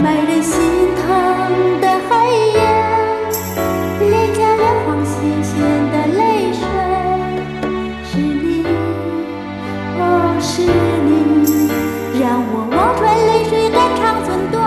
没人心疼的黑夜，脸颊染黄咸咸的泪水，是你，哦，是你，让我望穿泪水肝肠寸断。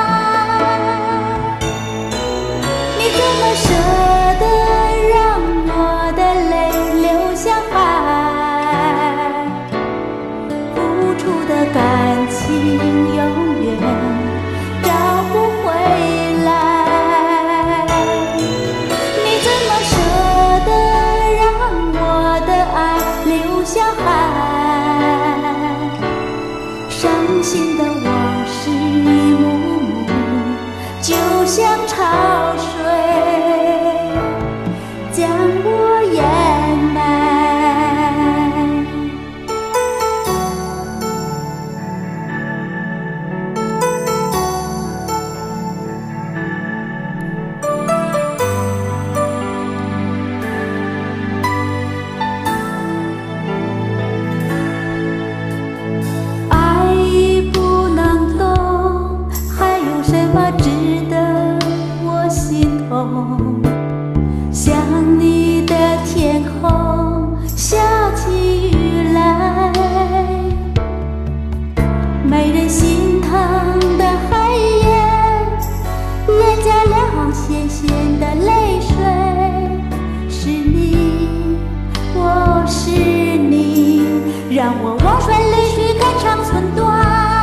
你怎么舍得让我的泪流向海？付出的感情永远找不回来。你怎么舍得让我的爱流向海？伤心的往事一幕幕，就像潮水将我掩埋。爱已不能动，还有什么值得我心痛？想你的天空下起雨来，没人心疼的黑夜，脸颊染黄咸咸的泪水，是你，哦，是你，让我望穿泪水肝肠寸断。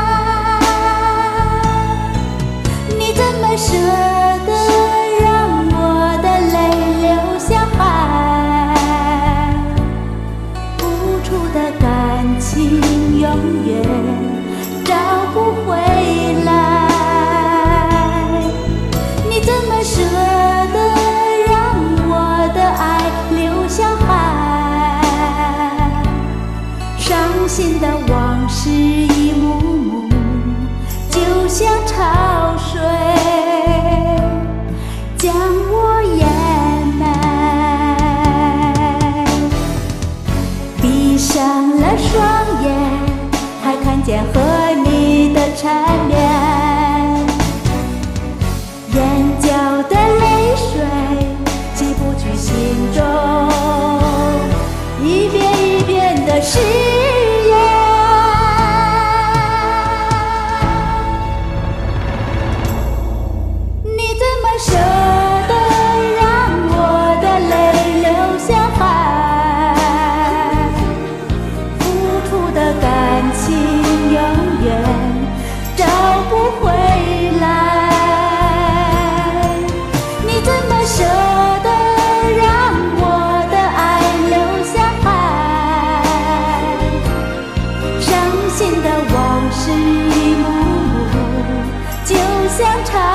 你怎么舍得让我的泪流向海？付出的感情永远找不回来。你怎么舍得让我的爱流向海？伤心的往事一幕幕，就像潮水将我掩埋。闭上了双眼，还看见和你的缠绵，眼角的泪水挤不去心中，一遍一遍的誓言。你怎么舍得让我的泪流向海？付出的感情永远找不回来。你怎么舍得让我的爱流向海？伤心的往事一幕幕，就像潮